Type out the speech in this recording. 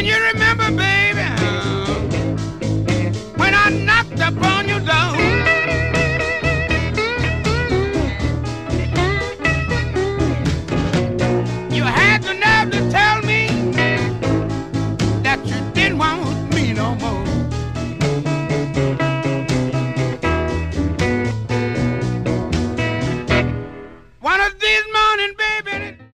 Can you remember, baby, when I knocked upon your door?